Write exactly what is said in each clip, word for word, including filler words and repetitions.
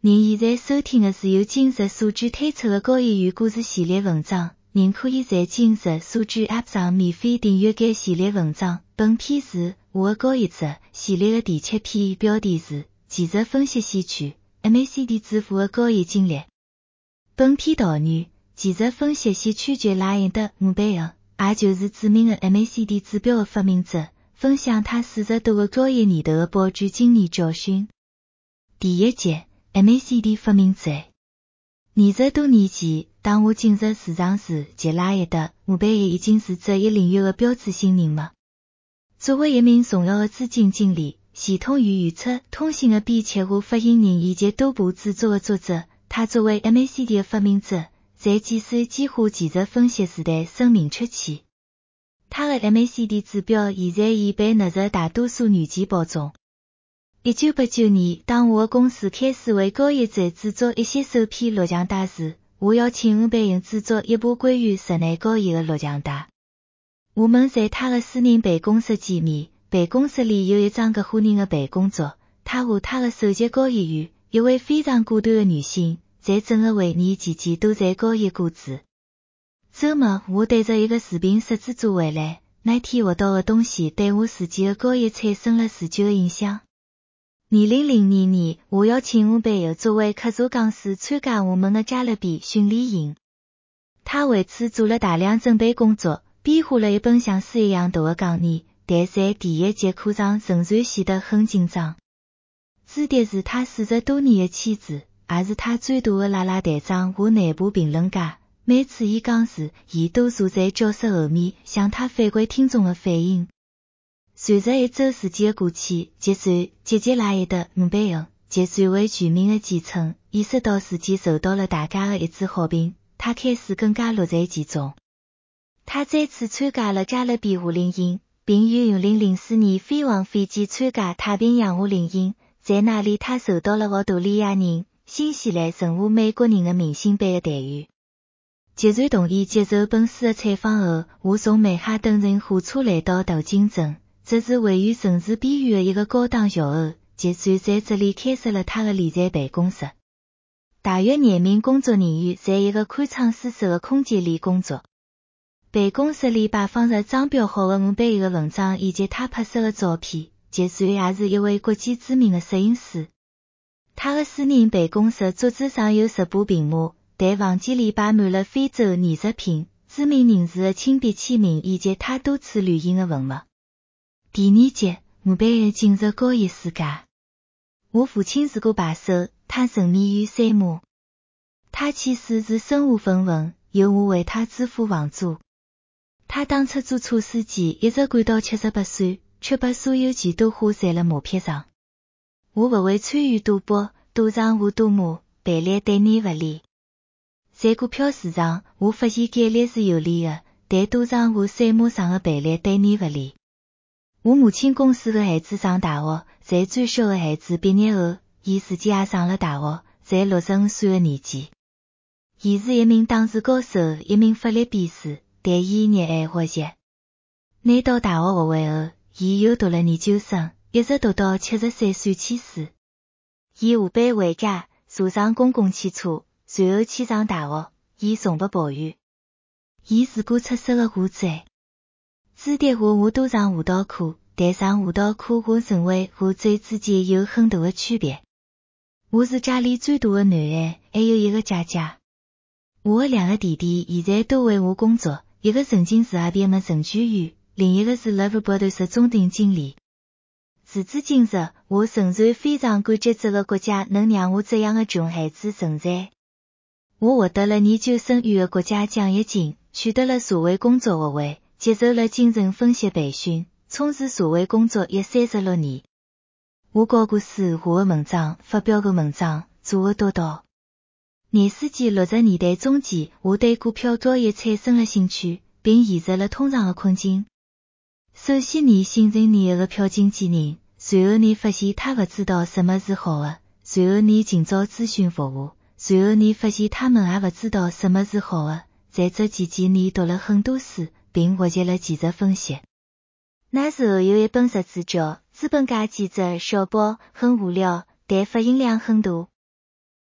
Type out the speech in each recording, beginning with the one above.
您现在收听的是由今日所知推出的高一语故事系列文章，您可以在今日所知 App 上免费订阅该系列文章。本篇是我的高一者系列的第七篇，标题是技术分析先驱 M A C D 支付的高一经历。本篇导语，技术分析先驱杰拉因德·姆贝尔，也就是著名的 M A C D 指标的发明者，分享他四十多个高一年头的宝贵经验教训。第一节 M A C D 发明者。二十多年前，当我进入市场时，杰拉因德·姆贝尔已经是这一领域的标志性人物。作为一名重要的资金经理、系统与预测通信的编辑和发行人以及多部著作的作者，他作为 M A C D 的发明者，在计算机化技术分析时代声名鹊起。他的 M A C D 指标现在已被纳入大多数软件包中。一九八九年，当我的公司开始为高一者制作一些首批录像带时，我邀请伍贝因制作一部关于室内高一的录像带。我们在他的私人办公室见面，办公室里有一张个户人的办公桌，他和他的首席高一员，一位非常果断的女性，在整个会议期间都在高一过子。周末，我带着一个视频摄制组回来，那天学到的东西对我自己的高一产生了持久的影响。二零零二年，我邀请伍贝尔作为客座讲师参加我们的加勒比训练营。他为此做了大量准备工作，编画了一本像书一样大的讲义，但在第一节课上仍然显得很紧张。朱迪是他四十多年的妻子，也是他最大的拉拉队长和内部评论家。每次伊讲时，伊都坐在教室后面，向他反馈听众的反应。随着一周时间的过去，计算机杰拉因德·姆贝尔，计算为全名的简称，意识到事件受到了大家的一致好评，他开始更加乐在其中。他再次参加了加勒比夏令营，并于二零零四年飞往斐济参加太平洋夏令营，在那里他受到了澳大利亚人、新西兰人和美国人的明星般的待遇。接受同意接受本书的采访后，我从曼哈顿乘火车来到镀金镇，这是位于城市边缘的一个高档小屋，计算在这里开设了他的理财办公室。大约廿名工作人员在一个宽敞舒适的空间里工作。办公室里摆放着装裱好的伍贝尔的文章以及他拍摄的照片。计算也是一位国际知名的摄影师。他的私人办公室桌子上有十部屏幕，但房间里摆满了非洲艺术品、知名人士的亲笔签名以及他多次旅行的文物。第二节，伍贝尔进入高一世界。我父亲是个扒手，他沉迷于山马。他其实是身无分文，由我为他支付房租。他当出租车司机一直干到七十八岁，却把所有钱都花在了马匹上。我不会参与赌博、赌场和赌马，赔率对你不利。在股票市场，我发现概率是有利的，但赌场和赛马上的赔率对你不利。我母亲公司的孩子上大学，在最小的孩子毕业后，伊自己也上了大学，在六十五岁的年纪。伊是一名打字高手，一名法律辩士，但伊热爱学习。拿到大学学位后，伊又读了研究生，一直读到七十岁算起死。伊下班回家，坐上公共汽车，随后去上大学。伊从不抱怨。伊是个出色的画家。朱迪和我都上舞蹈课，但上舞蹈课和成为画家之间有很大的区别。我是家里最大的男孩，还有一个姐姐。我的两个弟弟现在都为我工作，一个曾经是 I B M 的程序员，另一个是 Lever Brothers 的中等经理。时至今日，我仍然非常感激这个国家能让我这样的穷孩子存在。我获得了研究生院的国家奖学金，取得了社会工作学位，接受了精神分析培训，从事社会工作约三十六年。我教过书，画过文章，发表过文章，做过督导。廿世纪六十年代中期，我对股票交易产生了兴趣，并陷入了通胀的困境。首先，你形成你一个票经纪人，随后你发现他不知道什么是好的，随后你寻找咨询服务，随后你发现他们也不知道什么是好的。在这期间，你读了很多书，并学习了技术分析。那时候有一本杂志叫《资本家记者小报》，很无聊，但发行量很大。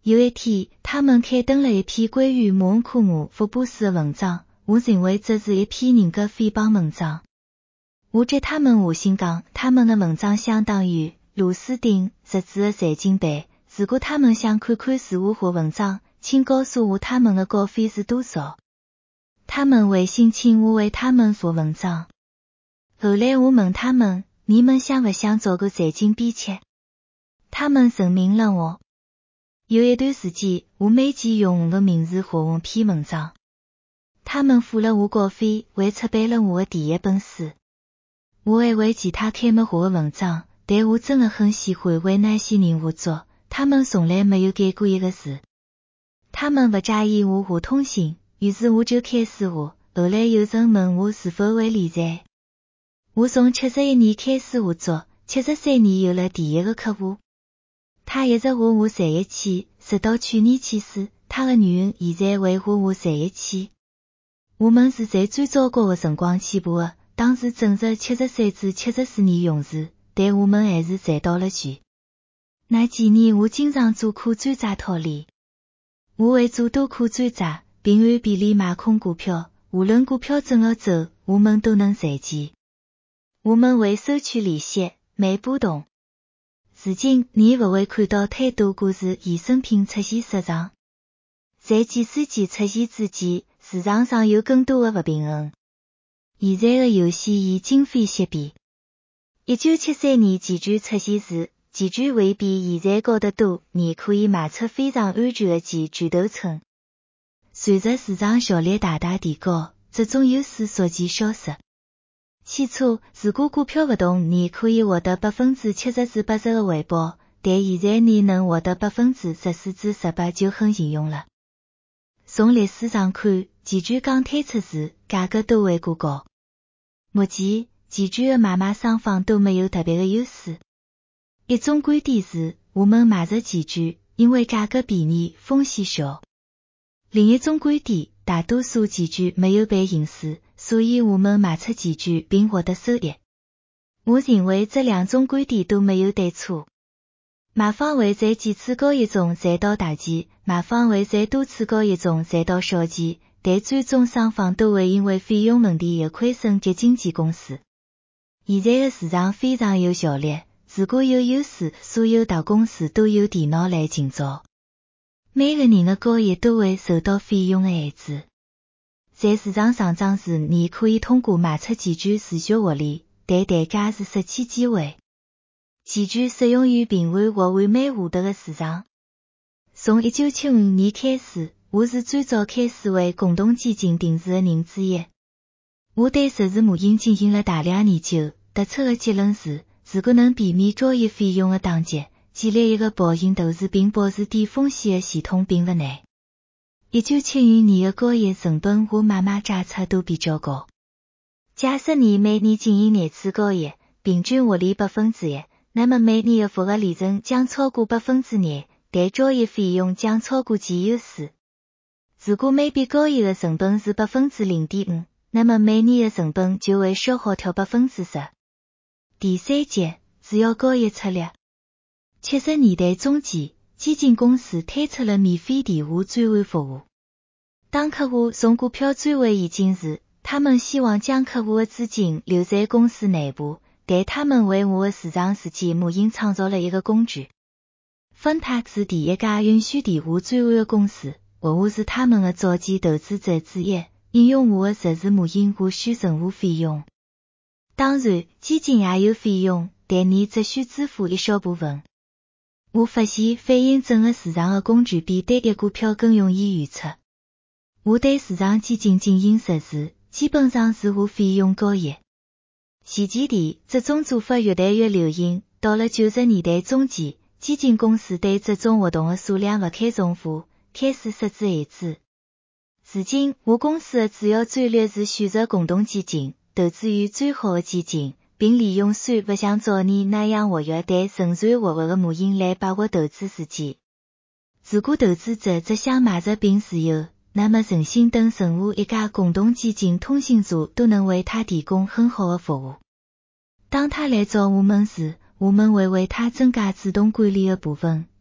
有一天，他们刊登了一篇关于马恩库姆福布斯的文章，我认为这是一篇人格诽谤文章。我给他们下信讲，他们的文章相当于卢斯丁日子的财经版。如果他们想看看是我画文章，请告诉我他们的稿费是多少。他们微信请我为他们发文章。后来我问他们，你们想不想做个财经编辑？他们承认了我。有一段时间，我每期用我的名字画一篇文章。他们付了我稿费，还出版了我的第一本书。我还为其他刊物画的文章，但我真的很喜欢为那些人画作，他们从来没有改过一个字。他们不介意我画通信，于是我就开始画。后来有人问我是否会理财。我从七十一年开始画作，七十三年有了第一个客户。他一直画我赚一千，直到去年去世，他的女儿现在还画我赚一千。我们是在最糟糕的辰光起步的，当时正值七十三至七十四年熊市，但我们还是赚到了钱。那几年我经常做可转债套利，我会做多可转债，并按比例买空股票，无论股票怎么走，我们都能赚钱。我们会收取利息，没波动。如今你不会看到太多股市衍生品出现失常。在计算机出现之前，市场上有更多的不平衡。现在的游戏已今非昔比。一九七三年期权出现时，期权会比现在高得多，你可以卖出非常安全的期权头寸。随着市场效率大大提高，这种优势逐渐消失。起初，如果股票不动，你可以获得百分之七十至八十的回报，但现在你能获得百分之十四至十八就很幸运了。从历史上看，期权刚推出时，价格都会过高。目前，期权的买卖双方都没有特别的优势。一种观点是，我们买入期权，因为价格便宜，风险小。另一种观点，大多数期权没有被行使，所以我们卖出期权并获得收益。我认为这两种观点都没有对错。买方会在几次交易中赚到大钱，卖方会在多次交易中赚到小钱，但最终双方都会因为费用问题而亏损给经纪公司。现在的市场非常有效率，如果有优势，所有大公司都有电脑来建造。每个人的交易都会受到费用的限制。在市场上涨时，你可以通过卖出期权持续获利，但代价是失去机会。期权适用于频繁或完美获得的市场。从一九七五年开始，我是最早开始为共同基金定制的人之一。我对实时模型进行了大量研究，得出的结论是，如果能避免交易费用的打击，建立一个保险投资并保持低风险的系统并不难。一九七五年的交易成本和买卖价差都比较高。假设你每年进行廿次交易，平均获利百分之一，那么每年的复合利润将超过百分之二，但交易费用将超过其优势。如果每笔交易的成本是百分之零点五，那么每年的成本就会消耗掉百分之十。第三节，主要交易策略。七十年代中期，基金公司推出了免费电话转换服务。当客户从股票转换现金时，他们希望将客户的资金留在公司内部，但他们为我的市场时间模型创造了一个工具。Funpack 是第一家允许电话转换的公司，而我是他们的早期投资者之一，应用我的实时模型无需任何费用。当然，基金也有费用，但你只需支付一小部分。我发现反映整个市场的工具比单一股票更容易预测。我对市场基金进行实时，基本上是无费用交易。前几年，这种做法越来越流行，到了九十年代中期，基金公司对这种活动的数量不堪重负，开始设置限制。如今，我公司的主要战略是选择共同基金，投资于最好的基金，并利用虽不像早年那样活跃但仍然活跃的模型来把握投资时机。如果投资者只想买入并持有，那么诚信等任何一家共同基金通信社都能为他提供很好的服务。当他来找我们时，我们会为他增加自动管理的部分，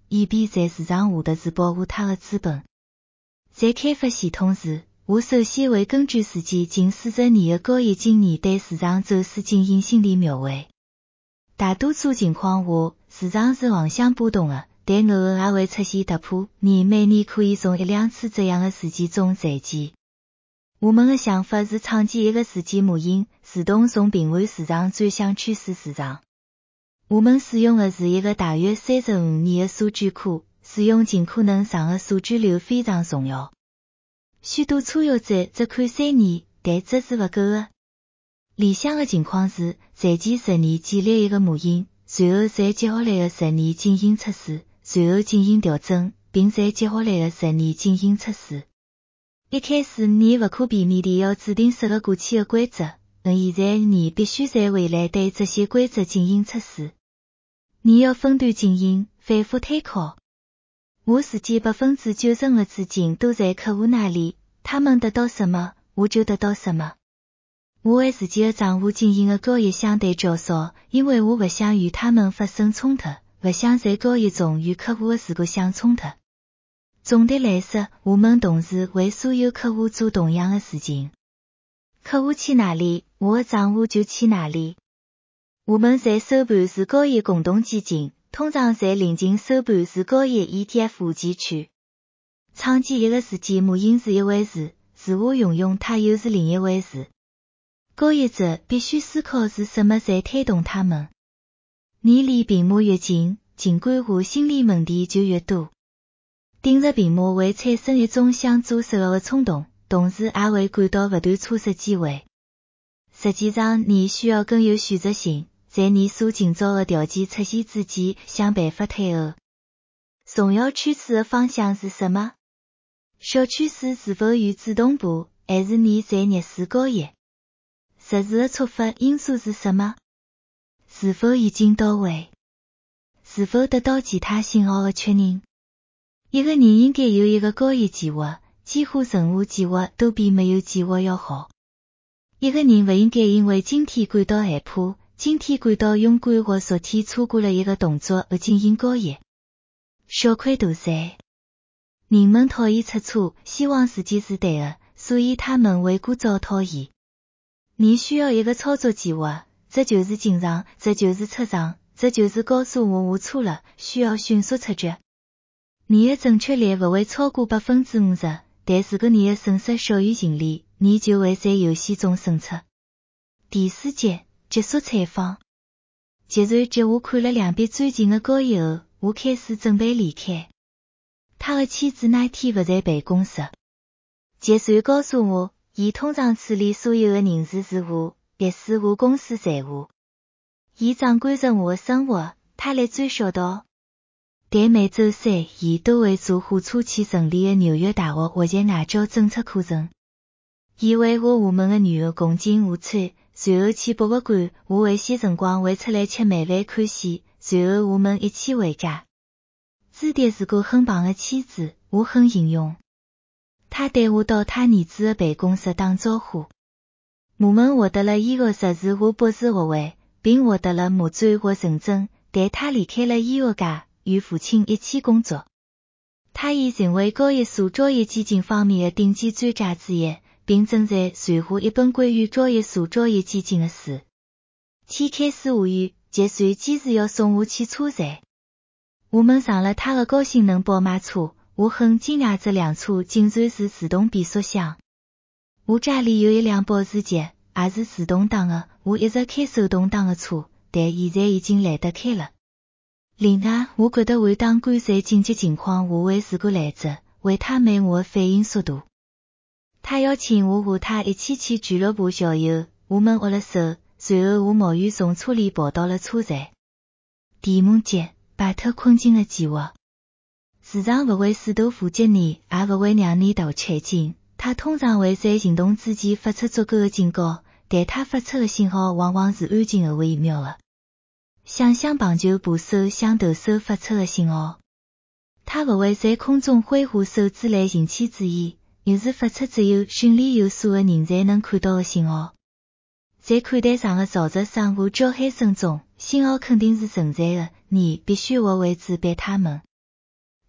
以便在市场下的是保护它的资本。在开发系统时，我首先会根据自己近四十年的交易经验对市场走势进行心理描绘。大多数情况下，市场是横向波动的，但偶尔也会出现突破。你每年可以从一两次这样的事件中赚钱。我们的想法是创建一个事件模型，自动从平缓市场转向趋势市场。我们使用的是一个大约三十五年的数据库，使用尽可能长的数据流非常重要。许多初学者只看三年，但这是不够的。理想的情况是，在前十年建立一个模型，随后在接下来的十年进行测试，随后进行调整，并在接下来的十年进行测试。一开始你不可避免地要制定适合过去的规则，而现在你必须在未来对这些规则进行测试。你要分段经营，反复推敲。我时间百分之九十的资金都在客户那里，他们得到什么，我就得到什么。我为自己的账户进行的交易相对较少，因为我不想与他们发生冲突，不想在交易中与客户的事故相冲突。总的来说，我们同时为所有客户做同样的事情。客户去哪里，我的账户就去哪里。我们在收盘是交易共同基金，通常在临近收盘是交易 E T F 无期区。创建一个事件模型是一回事，自我运用它又是另一回事。交易者必须思考是什么在推动他们。你离屏幕越近，尽管我心理问题就越多。盯着屏幕会产生一种想做什么的冲动，同时也会感到不断错失机会。实际上，你需要更有选择性，在你所今朝的条件出现之前想办法退后。重要趋势的方向是什么？小趋势是否与主动步，还是你在逆势交易？实时的触发因素是什么？是否已经到位？是否得到其他信号的确认？一个人应该有一个交易计划，几乎任何计划都比没有计划要好。一个人不应该因为今天感到害怕，今天感到勇敢或昨天错过了一个动作而进行交易。小亏大赚。人们讨厌出错，希望事情是对的，所以他们会故造讨厌。你需要一个操作计划，这就是进场，这就是出场，这就是告诉我我错了，需要迅速出局。你的正确率不会超过百分之五十，但如果你的损失小于净利，你就会在游戏中胜出。第四节结束采访。结算节我看了两笔最近的交易后，我开始准备离开。他的妻子那天不在办公室。结算告诉我，伊通常处理所有的人事事务，必使我公司财务。伊掌管着我的生活，他来最小道。但每周三，伊都会坐火车去成立的纽约大学学习外交政策课程。伊为我厦门的女儿共进午餐，随后去博物馆，我会些辰光会出来吃晚饭看戏，随后我们一起回家。朱迪是个很棒的妻子，我很欣荣。他带我到他儿子的办公室打招呼。我们获得了医学硕士和博士学位，并获得了魔转或认证，但他离开了医学界，与父亲一起工作。他已成为交易所交易基金方面的顶级专家之一，并正在传下一本关于交易所交易基金的书。天开始下雨，结算坚持要送我去车站。我们上了他的高性能宝马车，我很惊讶这辆车竟然是自动变速箱。我家里有一辆保时捷，也是自动挡的，我一直开手动挡的车，但现在已经懒得开了。另外，我觉得换挡杆在紧急情况下会是个例子，为他慢我的反应速度。他邀请我和他一起去俱乐部郊游，我们握了手，随后我冒雨从车里跑到了车站。第五节，摆脱困境的计划。市场不会试图伏击你，也不会让你大吃一惊。它通常会在行动之前发出足够的警告，但它发出的信号往往是安静而微妙的。想想棒球捕手向投手发出的信号。它不会在空中挥舞手指来引起注意，而是发出只有训练有素的人才能看到的信号。在看台上的嘈杂声和叫喊声中，信号肯定是存在的，你必须学会识别它们。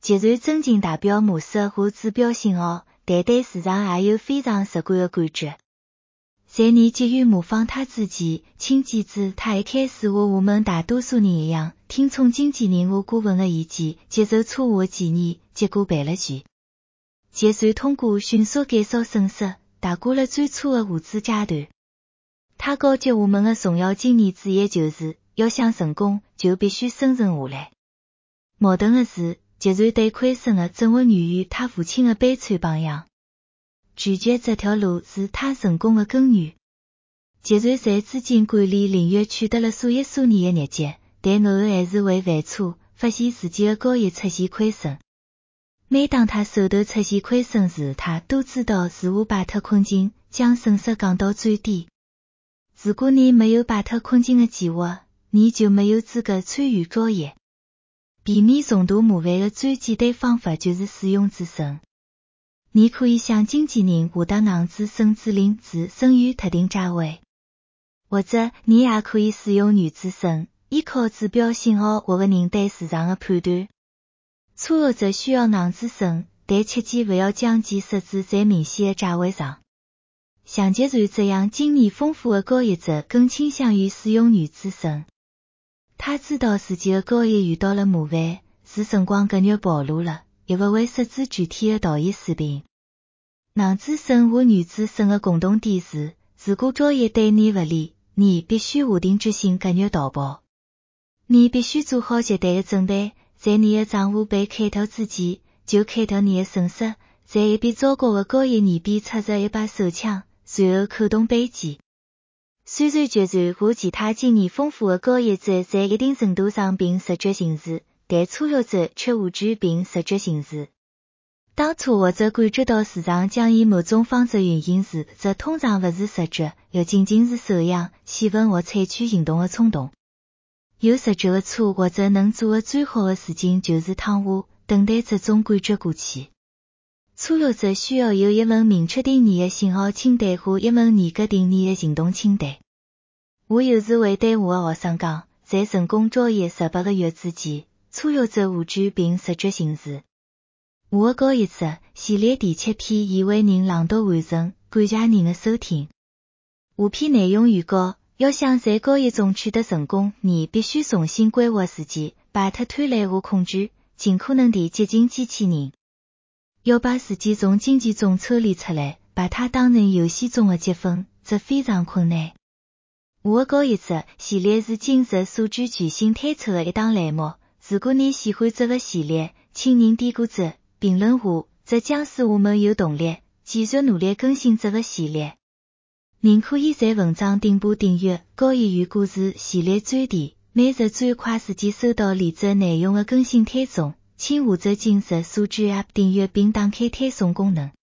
集团增进代表模式和指标信号，但对市场也有非常直观的感觉。在你急于模仿他之前，请记住他一开始和我们大多数人一样，听从经纪人和顾问的意见，接受错误的建议，结果赔了钱。集团通过迅速减少损失，度过了最初的下注阶段。他告诫我们的重要经验之一就是，要想成功，就必须生存下来。矛盾的是，集团对亏损的正是源于他父亲的悲惨榜样。拒绝这条路是他成功的根源。集团在资金管理领域取得了数一数二的业绩，但偶尔还是会犯错，发现自己的交易出现亏损。每当他手头出现亏损时，他都知道如何摆脱困境，将损失降到最低。如果你没有摆脱困境的计划，你就没有资格参与交易。避免重大麻烦的最简单方法就是使用止损。你可以向经纪人下达硬止损指令至损于特定价位，或者你也可以使用软止损，依靠指标信号或个人对市场的判断。初学者需要硬止损，但切记不要将其设置在明显的价位上。像集团这样经验丰富的交易者更倾向于使用软止损。他知道自己的交易遇到了麻烦，是辰光搿肉暴露了，也不会设置具体的道义水平。硬止损和软止损的共同点是，如果交易对你不利，你必须下定决心搿肉逃跑。你必须做好绝对的准备，在你的账户被开脱之前，就开脱你的损失，在一笔糟糕的交易里边插着一把手枪，随后扣动扳机。虽然集团和其他经验丰富的交易者在一定程度上凭直觉行事，但初学者却完全凭直觉行事。当初学者感觉到市场将以某种方式运行时，这通常不是直觉，又仅仅是手痒、兴奋或采取行动的冲动。有直觉的初学者能做的最好的事情就是躺下，等待这种感觉过去。初学者需要有一份明确定义的信号清单和一份严格定义的行动清单。我有时会对我的学生讲，在成功交易十八个月之前，初学者完全凭直觉行事。我的交易者系列第七篇已为您朗读完成，感谢您的收听。下篇内容预告：要想在交易中取得成功，你必须重新规划自己，摆脱贪婪和恐惧，尽可能地接近机器人。要把自己从经济中抽离出来，把它当成游戏中的积分，这非常困难。我的交易者系列是今日数据全新推出的一档栏目，如果你喜欢这个系列，请您点个赞，评论下，这将使我们有动力继续努力更新这个系列。您可以在文章顶部订阅交易员故事系列专题，每日最快时间收到连接内容的更新推送，请下载今日数据 App 订阅并打开推送功能。